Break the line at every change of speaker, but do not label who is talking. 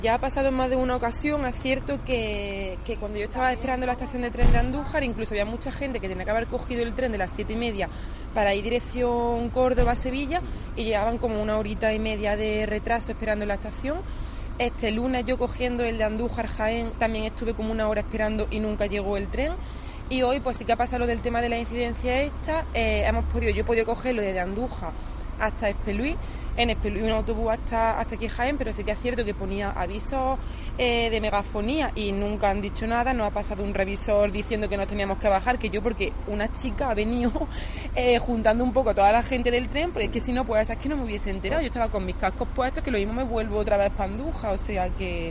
Ya ha pasado en más de una ocasión, es cierto que cuando yo estaba esperando la estación de tren de Andújar, incluso había mucha gente que tenía que haber cogido el tren de las 7:30 para ir dirección Córdoba-Sevilla y llevaban como 1 horita y media de retraso esperando en la estación. Este lunes yo cogiendo el de Andújar-Jaén también estuve como 1 hora esperando y nunca llegó el tren. Y hoy pues sí que ha pasado lo del tema de la incidencia esta, yo he podido cogerlo desde Andújar hasta Espelúi, en Espelúi un autobús hasta aquí Jaén, pero sí que es cierto que ponía avisos de megafonía y nunca han dicho nada, no ha pasado un revisor diciendo que nos teníamos que bajar, que yo porque una chica ha venido juntando un poco a toda la gente del tren, pero es que si no, pues es que no me hubiese enterado, yo estaba con mis cascos puestos, que lo mismo me vuelvo otra vez para Andújar, o sea que...